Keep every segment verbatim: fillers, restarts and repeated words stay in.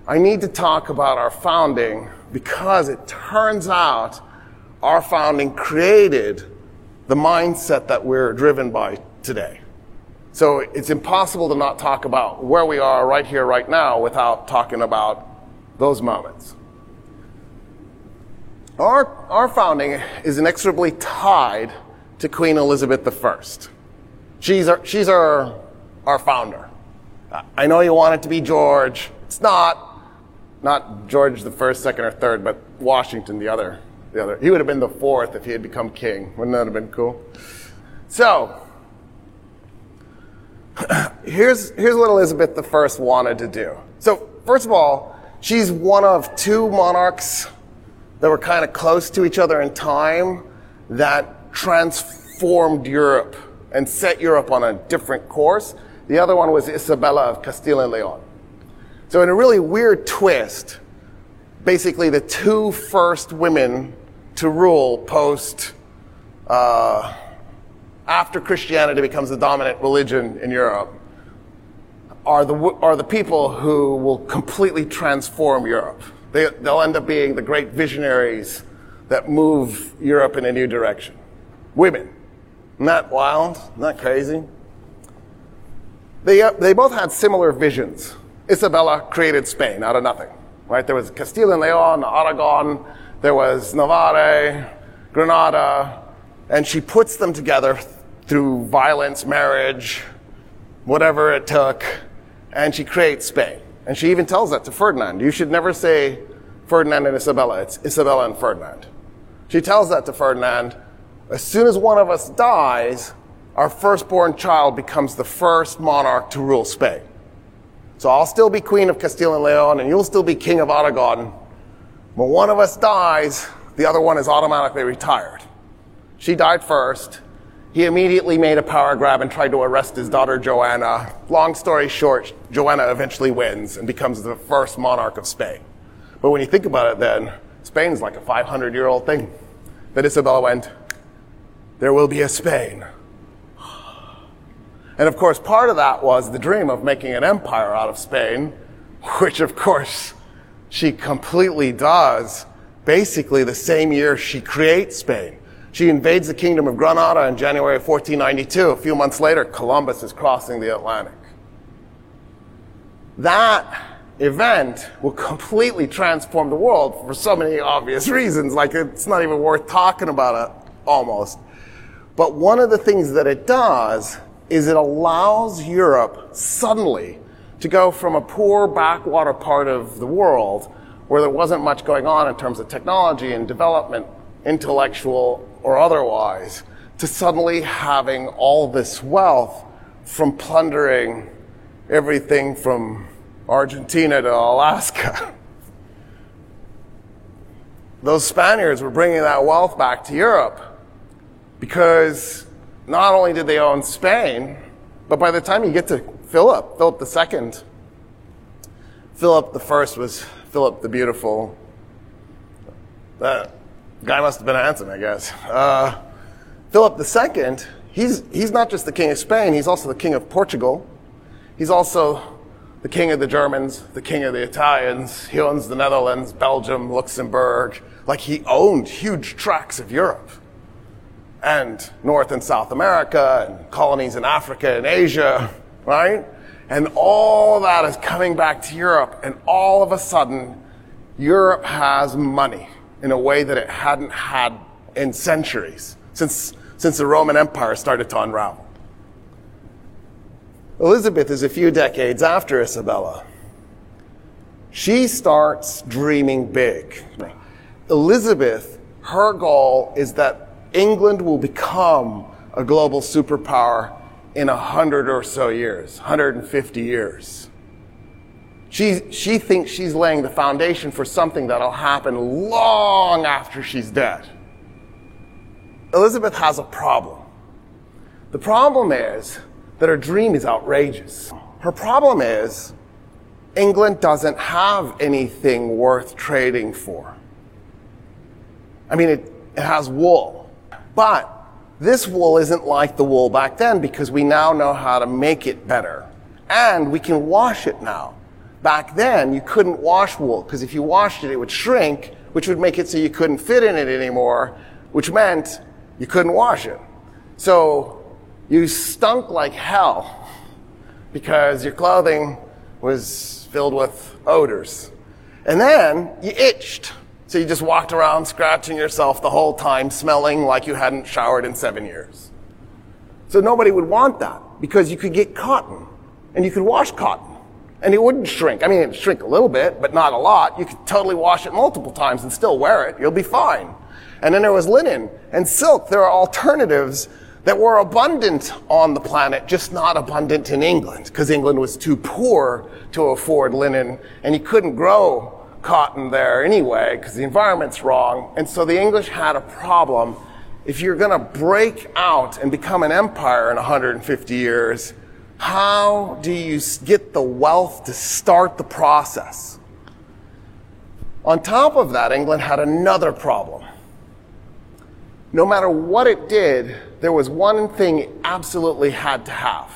I need to talk about our founding because it turns out our founding created the mindset that we're driven by today. So it's impossible to not talk about where we are right here, right now, without talking about those moments. Our, our founding is inexorably tied to Queen Elizabeth the First. She's our, she's our, our founder. I know you want it to be George. It's not, not George the First, Second, or Third, but Washington, the other, the other. He would have been the fourth if he had become king. Wouldn't that have been cool? So, here's, here's what Elizabeth the First wanted to do. So, first of all, she's one of two monarchs that were kind of close to each other in time that transformed Europe and set Europe on a different course. The other one was Isabella of Castile and Leon. So in a really weird twist, basically the two first women to rule post, uh, after Christianity becomes the dominant religion in Europe, are the, are the people who will completely transform Europe. They, they'll end up being the great visionaries that move Europe in a new direction. Women. Isn't that wild? Isn't that crazy? They, uh, they both had similar visions. Isabella created Spain out of nothing, right? There was Castile and Leon, Aragon, there was Navarre, Granada, and she puts them together through violence, marriage, whatever it took, and she creates Spain. And she even tells that to Ferdinand. You should never say Ferdinand and Isabella. It's Isabella and Ferdinand. She tells that to Ferdinand. As soon as one of us dies, our firstborn child becomes the first monarch to rule Spain. So I'll still be Queen of Castile and Leon, and you'll still be King of Aragon. When one of us dies, the other one is automatically retired. She died first. He immediately made a power grab and tried to arrest his daughter Joanna. Long story short, Joanna eventually wins and becomes the first monarch of Spain. But when you think about it then, Spain is like a five hundred year old thing. Then Isabella went, there will be a Spain. And of course, part of that was the dream of making an empire out of Spain, which of course she completely does, basically the same year she creates Spain. She invades the kingdom of Granada in January of fourteen ninety-two. A few months later, Columbus is crossing the Atlantic. That event will completely transform the world for so many obvious reasons, like it's not even worth talking about it, almost. But one of the things that it does is it allows Europe suddenly to go from a poor backwater part of the world where there wasn't much going on in terms of technology and development, intellectual or otherwise, to suddenly having all this wealth from plundering everything from Argentina to Alaska. Those Spaniards were bringing that wealth back to Europe because not only did they own Spain, but by the time you get to Philip, Philip the Second, Philip the First was Philip the Beautiful. That guy must have been handsome, I guess. Uh, Philip the Second, he's, he's not just the king of Spain, he's also the king of Portugal. He's also the king of the Germans, the king of the Italians. He owns the Netherlands, Belgium, Luxembourg. Like, he owned huge tracts of Europe. And North and South America, and colonies in Africa and Asia, right? And all that is coming back to Europe, and all of a sudden, Europe has money in a way that it hadn't had in centuries, since, since the Roman Empire started to unravel. Elizabeth is a few decades after Isabella. She starts dreaming big. Elizabeth, her goal is that England will become a global superpower in a hundred or so years, one hundred fifty years. She, she thinks she's laying the foundation for something that'll happen long after she's dead. Elizabeth has a problem. The problem is that her dream is outrageous. Her problem is England doesn't have anything worth trading for. I mean, it, it has wool. But this wool isn't like the wool back then because we now know how to make it better. And we can wash it now. back then you couldn't wash wool, because if you washed it, it would shrink, which would make it so you couldn't fit in it anymore, which meant you couldn't wash it. So you stunk like hell because your clothing was filled with odors. And then you itched. So you just walked around scratching yourself the whole time, smelling like you hadn't showered in seven years. So nobody would want that, because you could get cotton, and you could wash cotton, and it wouldn't shrink. I mean, it'd shrink a little bit, but not a lot. You could totally wash it multiple times and still wear it. You'll be fine. And then there was linen and silk. There are alternatives that were abundant on the planet, just not abundant in England, because England was too poor to afford linen, and you couldn't grow cotton there anyway, because the environment's wrong. And so the English had a problem. If you're going to break out and become an empire in one hundred fifty years, how do you get the wealth to start the process? On top of that, England had another problem. No matter what it did, there was one thing it absolutely had to have: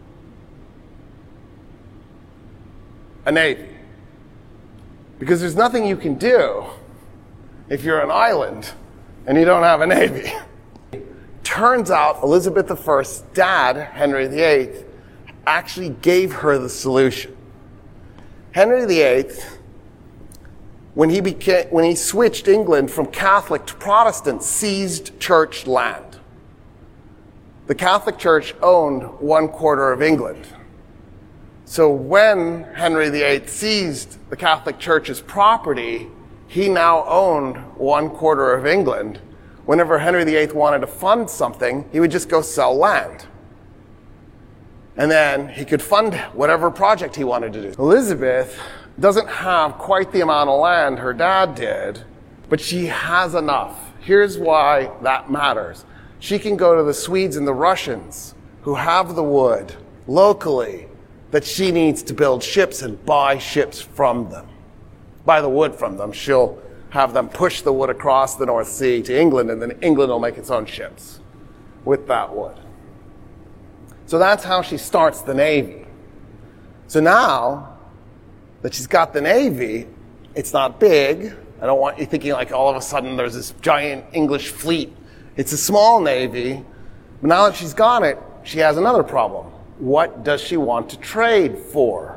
a navy. Because there's nothing you can do if you're an island and you don't have a navy. Turns out Elizabeth the First's dad, Henry the Eighth, actually gave her the solution. Henry the Eighth, when he became, when he switched England from Catholic to Protestant, seized church land. The Catholic Church owned one quarter of England. So when Henry the Eighth seized the Catholic Church's property, he now owned one quarter of England. Whenever Henry the Eighth wanted to fund something, he would just go sell land. And then he could fund whatever project he wanted to do. Elizabeth doesn't have quite the amount of land her dad did, but she has enough. Here's why that matters. She can go to the Swedes and the Russians, who have the wood locally, that she needs to build ships, and buy ships from them. Buy the wood from them. She'll have them push the wood across the North Sea to England, and then England will make its own ships with that wood. So that's how she starts the Navy. So now that she's got the Navy, it's not big. I don't want you thinking like all of a sudden there's this giant English fleet. It's a small Navy. But now that she's got it, she has another problem. What does she want to trade for?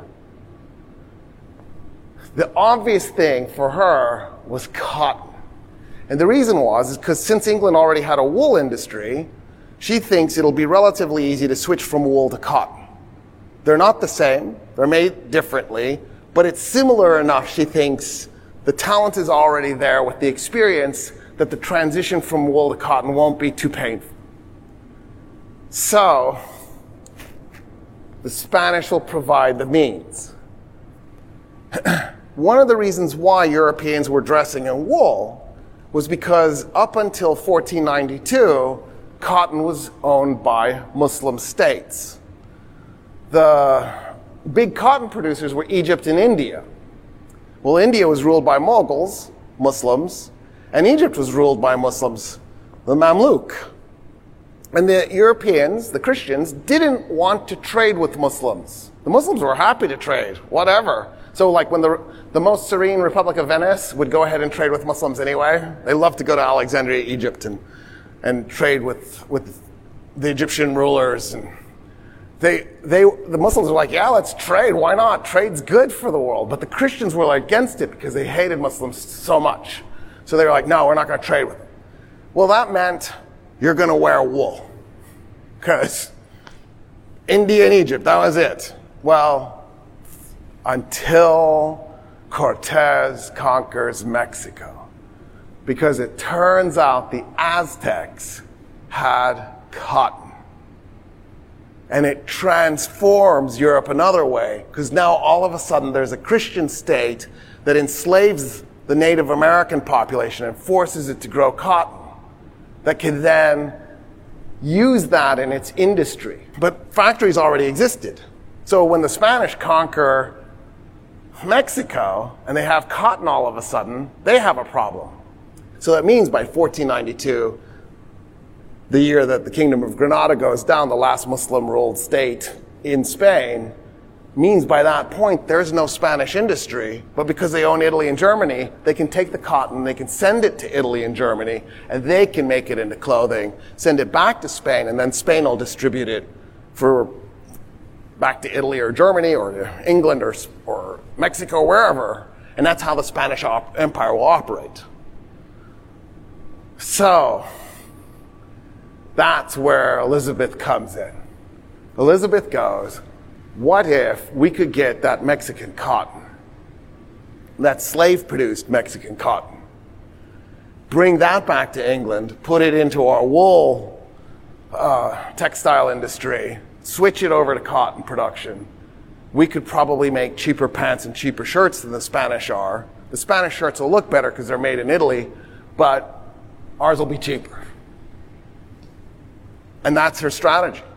The obvious thing for her was cotton. And the reason was is because since England already had a wool industry, she thinks it'll be relatively easy to switch from wool to cotton. They're not the same. They're made differently. But it's similar enough, she thinks. The talent is already there with the experience that the transition from wool to cotton won't be too painful. So the Spanish will provide the means. One of the reasons why Europeans were dressing in wool was because up until fourteen ninety-two, cotton was owned by Muslim states. The big cotton producers were Egypt and India. Well, India was ruled by Mughals, Muslims, and Egypt was ruled by Muslims, the Mamluk. And the Europeans, the Christians, didn't want to trade with Muslims. The Muslims were happy to trade, whatever. So like when the, the most serene Republic of Venice would go ahead and trade with Muslims anyway, they loved to go to Alexandria, Egypt, and, and trade with, with the Egyptian rulers. And they, they, the Muslims were like, yeah, let's trade. Why not? Trade's good for the world. But the Christians were like against it because they hated Muslims so much. So they were like, no, we're not going to trade with them. Well, that meant you're going to wear wool. Because India and Egypt, that was it. Well, until Cortez conquers Mexico. Because it turns out the Aztecs had cotton. And it transforms Europe another way. Because now all of a sudden there's a Christian state that enslaves the Native American population and forces it to grow cotton. That can then use that in its industry. But factories already existed. So when the Spanish conquer Mexico and they have cotton all of a sudden, they have a problem. So that means by fourteen ninety-two, the year that the Kingdom of Granada goes down, the last Muslim-ruled state in Spain, means by that point there's no Spanish industry, but because they own Italy and Germany, they can take the cotton, they can send it to Italy and Germany, and they can make it into clothing, send it back to Spain, and then Spain will distribute it for back to Italy or Germany or to England or, or Mexico, wherever. And that's how the Spanish op- Empire will operate. So, that's where Elizabeth comes in. Elizabeth goes, what if we could get that Mexican cotton, that slave-produced Mexican cotton, bring that back to England, put it into our wool uh, textile industry, switch it over to cotton production. We could probably make cheaper pants and cheaper shirts than the Spanish are. The Spanish shirts will look better because they're made in Italy, but ours will be cheaper. And that's her strategy.